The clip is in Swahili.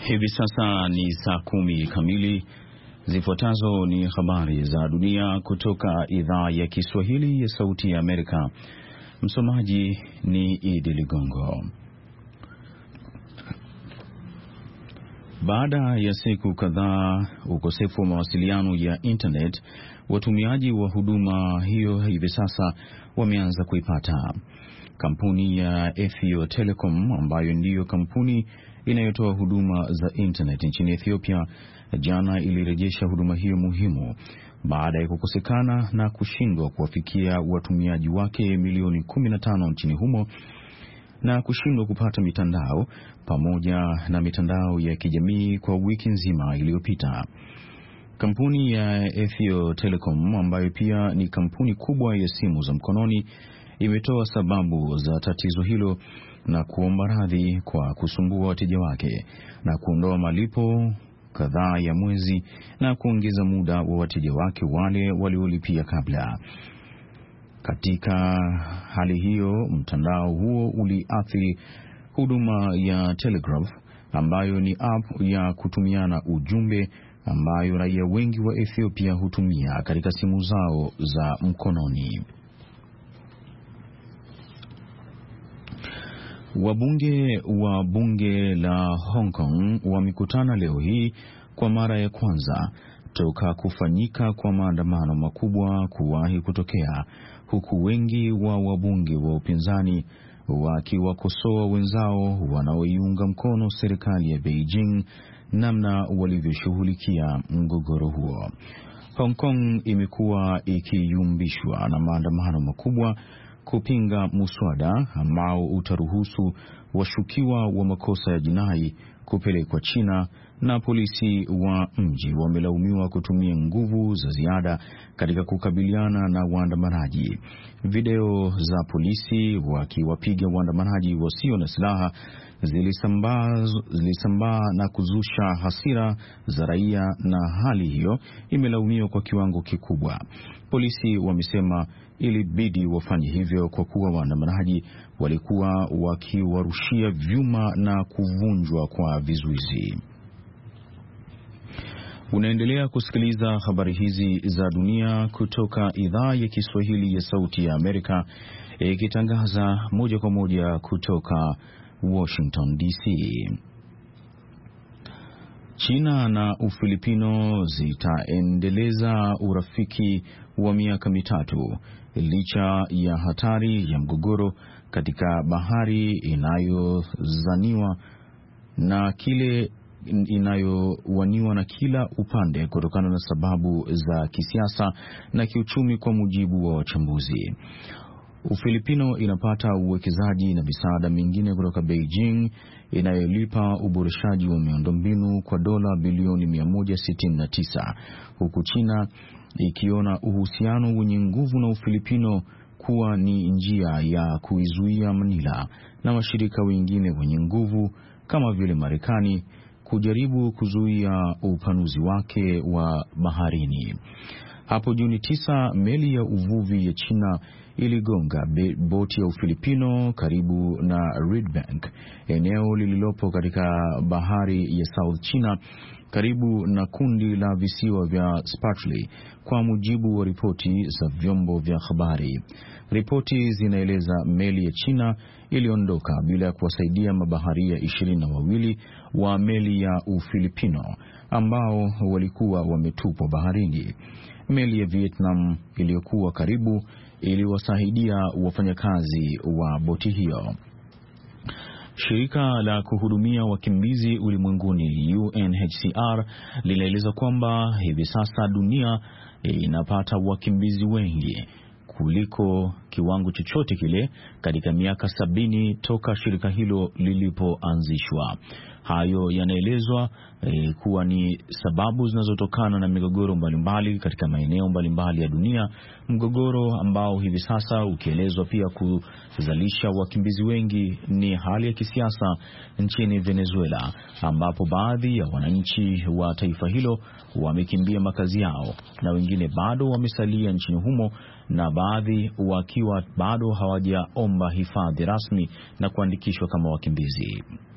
Hivi sasa ni saa 10 kamili. Zifuatazo ni habari za dunia kutoka idhaa ya Kiswahili ya Sauti ya Amerika. Msomaji ni Idi Ligongo. Baada ya siku kadhaa ukosefu wa mawasiliano ya internet, watumiaji wa huduma hiyo hivi sasa wameanza kuipata. Kampuni ya Ethio Telecom, ambayo ndiyo kampuni inayotoa huduma za internet nchini Ethiopia, jana ilirejesha huduma hiyo muhimu baada ya kukosekana na kushindwa kuwafikia watumiaji wake milioni 15 nchini humo na kushindwa kupata mitandao pamoja na mitandao ya kijamii kwa wiki nzima iliyopita. Kampuni ya Ethio Telecom, ambayo pia ni kampuni kubwa ya simu za mkononi, imetoa sababu za tatizo hilo na kuomba radhi kwa kusumbua wateja wake na kuondoa malipo kadhaa ya mwezi na kuongeza muda wa wateja wake wale waliolipia kabla. Katika hali hiyo, mtandao huo uliathiri huduma ya Telegraph, ambayo ni app ya kutumiana ujumbe ambayo raia wengi wa Ethiopia hutumia katika simu zao za mkononi. Wabunge wa bunge la Hong Kong wamekutana leo hii kwa mara ya kwanza toka kufanyika kwa maandamano makubwa kuwahi kutokea, huku wengi wa wabunge wa upinzani wakiwakosoa wenzao wanaoiunga mkono serikali ya Beijing namna walivyoshughulikia mgogoro huo. Hong Kong imekuwa ikiyumbishwa na maandamano makubwa kupinga muswada ambao utaruhusu washukiwa wa makosa ya jinai kupelekwa China, na polisi wa mji wamelaumiwa kutumia nguvu za ziada katika kukabiliana na waandamanaji. Video za polisi wakiwapiga waandamanaji wasio na silaha zilisambaa na kuzusha hasira za raia, na hali hiyo imelaumiwa kwa kiwango kikubwa. Polisi wamesema ilibidi wafanye hivyo kwa kuwa waandamanaji walikuwa wakiwarushia vyuma na kuvunjwa kwa vizuizi. Unaendelea kusikiliza habari hizi za dunia kutoka idhaa ya Kiswahili ya Sauti ya Amerika, ikitangaza moja kwa moja kutoka Washington DC. China na Ufilipino zitaendeleza urafiki wa miaka mitatu licha ya hatari ya mgogoro katika bahari inayozaniwa na kile inayowaniwa na kila upande kutokana na sababu za kisiasa na kiuchumi, kwa mujibu wa wachambuzi. Ufilipino inapata uwekezaji na misaada mingine kutoka Beijing inayolipa uboreshaji wa miundombinu kwa dola bilioni 169, huku China ikiona uhusiano wenye nguvu na Ufilipino kuwa ni njia ya kuizuia Manila na washirika wengine wenye nguvu kama vile Marekani kujaribu kuzuia upanuzi wake wa baharini. Hapo Juni 9, meli ya uvuvi ya China iligonga boti ya Ufilipino karibu na Reed Bank, eneo lililopo katika bahari ya South China karibu na kundi la visiwa vya Spratly, kwa mujibu wa ripoti za vyombo vya habari. Ripoti zinaeleza meli ya China iliondoka bila kuwasaidia mabaharia 22 wa meli ya Ufilipino ambao walikuwa wametupwa baharini. Meli ya Vietnam iliyokuwa karibu iliwasaidia wafanyakazi wa boti hiyo. Shirika la kuhudumia wakimbizi ulimwenguni UNHCR linaeleza kwamba hivi sasa dunia inapata wakimbizi wengi kuliko kiwango chochote kile katika miaka 70 toka shirika hilo lilipoanzishwa. Hayo yanaelezwa kuwa ni sababu zinazotokana na migogoro mbalimbali katika maeneo mbalimbali ya dunia, mgogoro ambao hivi sasa ukielezwa pia kuzalisha wakimbizi wengi ni hali ya kisiasa nchini Venezuela, ambapo baadhi ya wananchi wa taifa hilo wamekimbia makazi yao na wengine bado wamesalia nchini humo, na baadhi wakiwa bado hawajaomba hifadhi rasmi na kuandikishwa kama wakimbizi.